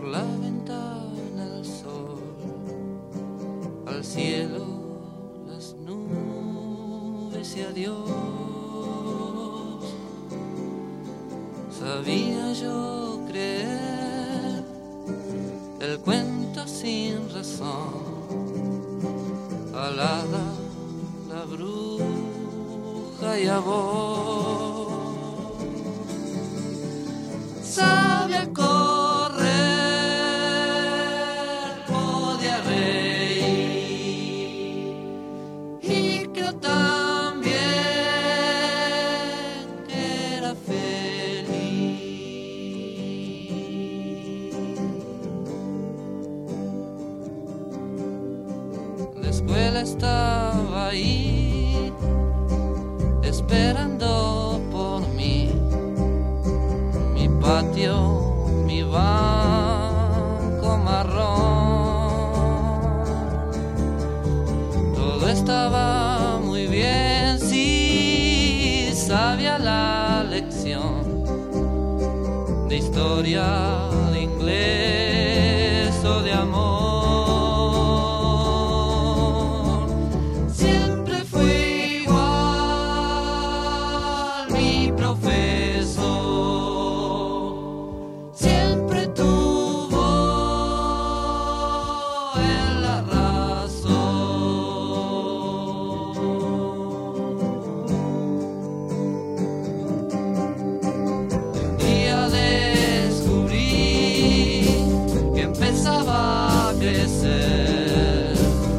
la ventana el sol, al cielo las nubes y adiós. Sabía yo creer el cuento sin razón, alada la bruja y a vos. Sabía correr, podía reír y creo también que era feliz. La escuela estaba ahí esperando por mí, mi patio, mi banco marrón, todo estaba muy bien si sabía la lección de historia, de inglés o de amor. Siempre fui igual, mi profesor siempre tuvo en la razón. Un día descubrí que empezaba a crecer,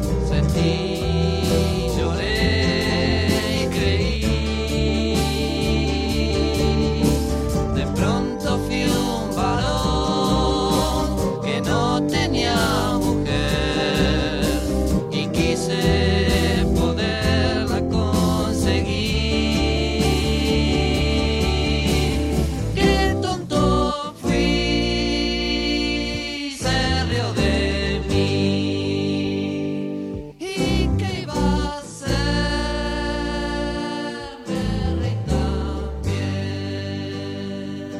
sentí, lloré y creí. De pronto fui un varón que no tenía mujer y quise poderla conseguir. Qué tonto fui, se rió de mí. ¿Y qué iba a hacer? Me reí también.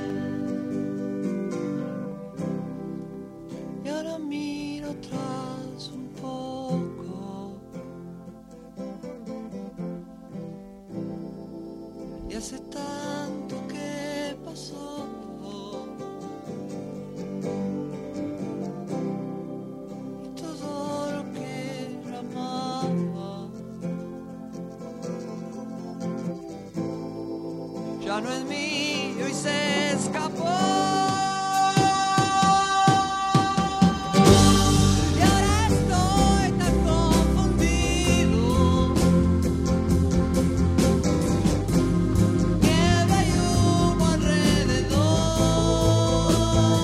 Y ahora miro atrás un poco y hace tanto que pasó y todo lo que yo amaba ya no es mío y se escapó. Y ahora estoy tan confundido que hay humo alrededor.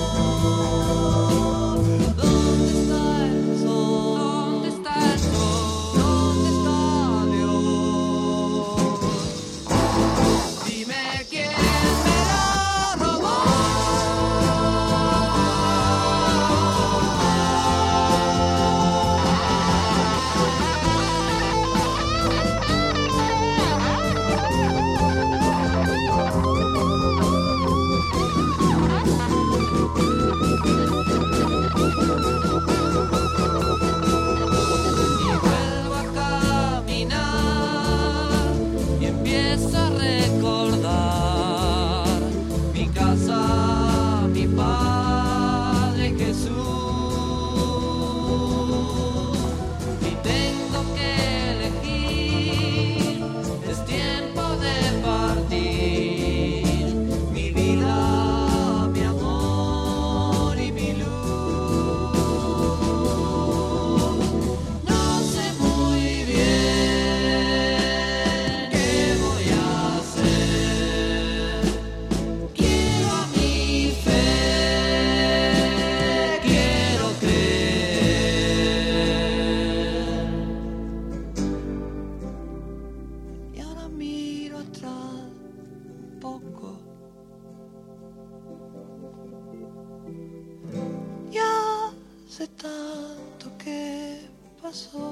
¿Dónde está el sol? ¿Dónde está el sol? ¿Dónde está Dios? Dime quién me lo robó. Y vuelvo a caminar y empiezo a recordar mi casa, mi Padre Jesús. Y tengo que elegir, es tiempo de partir. Mi vida, mi amor y mi luz. No sé muy bien qué voy a hacer. Quiero a mi fe, quiero creer. Y ahora miro atrás un poco. Ya hace tanto que pasó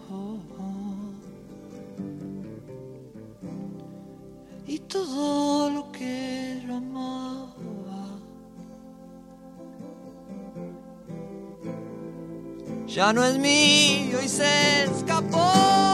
y todo lo que yo amaba ya no es mío y se escapó.